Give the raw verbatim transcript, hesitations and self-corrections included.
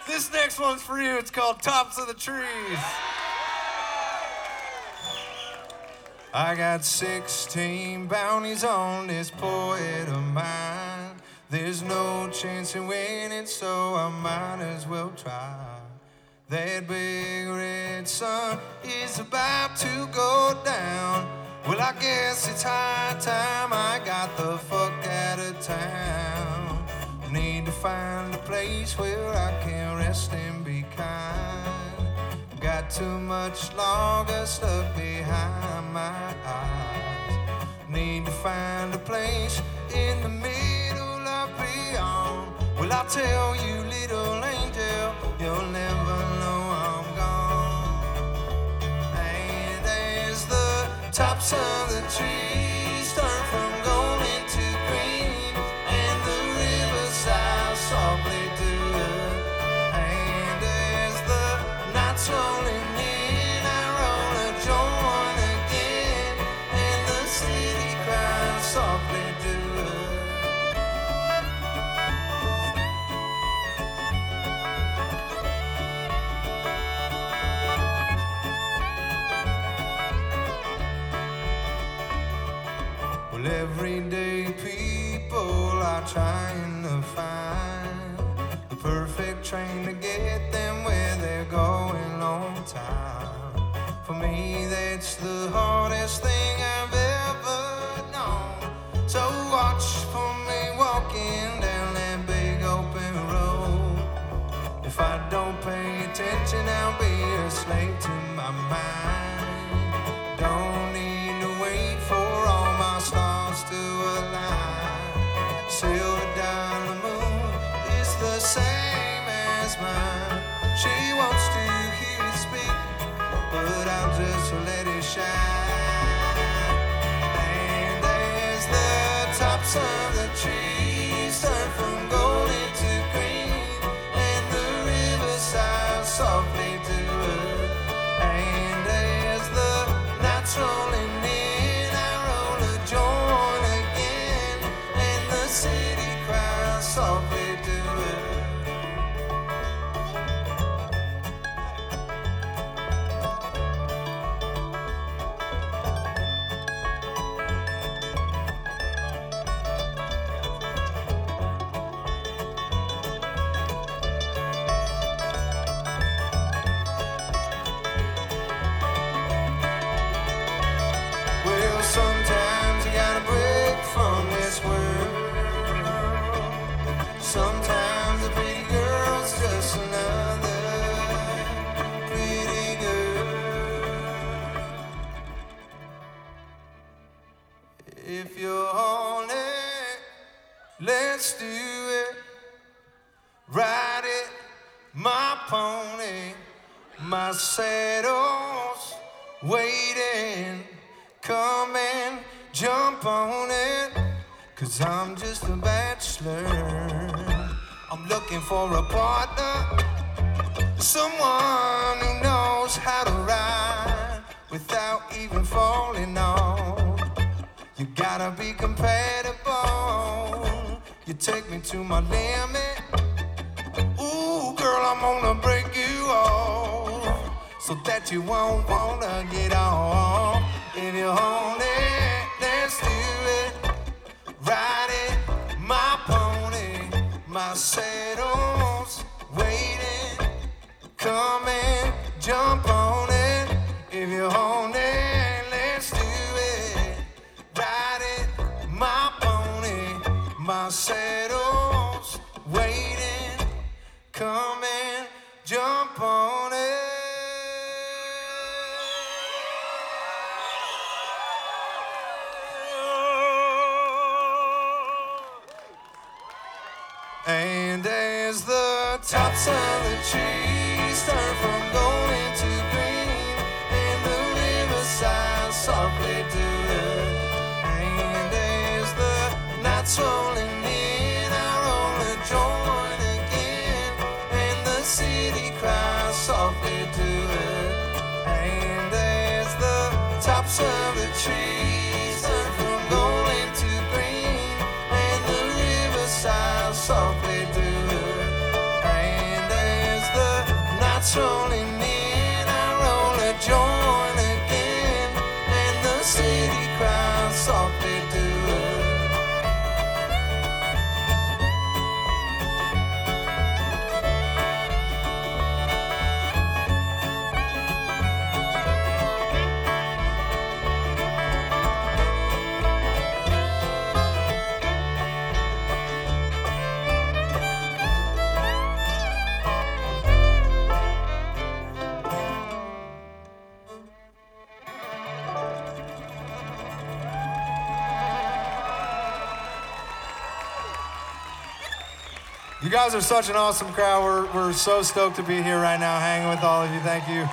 This next one's for you. It's called Tops of the Trees. I got sixteen bounties on this poet of mine. There's no chance in winning, so I might as well try. That big red sun is about to go down. Well, I guess it's high time I got the fuck out of town. Need to find a place where I can rest and be kind. Got too much longer stuck behind my eyes. Need to find a place in the middle of beyond. Well, I'll tell you, little angel, you'll never know I'm gone. And as the tops of the trees turn from gold into green, and the riverside softly do it, and as the night's rolling in, I roll a joint again, and the city cries softly do it. Well, everyday people are trying to find the perfect train to get them where they're going on time. For me, that's the hardest thing I've ever known. So watch for me walking down that big open road. If I don't pay attention, I'll be a slave to my mind. Don't need to wait for all my stars to align. Silver dollar moon is the same as mine. She wants to hear it speak, but I'll just let it shine. And as the tops of the trees turn from gold into green, and the riverside softly do it, and as the night's rolling in, I roll a joint again, and the city cries softly do it. Well, sometimes you gotta break from this world. Sometimes a pretty girl's just another pretty girl. If you're on it, let's do it. Ride it, my pony, my saddle's waiting. Come and jump on it, 'cause I'm just a bachelor. I'm looking for a partner, someone who knows how to ride without even falling off. You gotta be compatible. You take me to my limit. Ooh, girl, I'm gonna break you off so that you won't wanna get off. If you're on it, let's do it. Ride it, my pony, my saddle's waiting. Come and jump on it. If you're on it, let's do it. Ride it, my pony, my saddle's waiting. Come and jump on it. And as the tops of the trees turn from gold into green, and the riverside softly do it, and as the night's rolling in, I roll a joint again, and the city cries softly do it, and as the tops of the trees turn from gold into green, and the riverside softly do it, and as lights rolling in, I roll a joint again, and the city cries softly to us. You guys are such an awesome crowd. We're, we're so stoked to be here right now hanging with all of you. Thank you.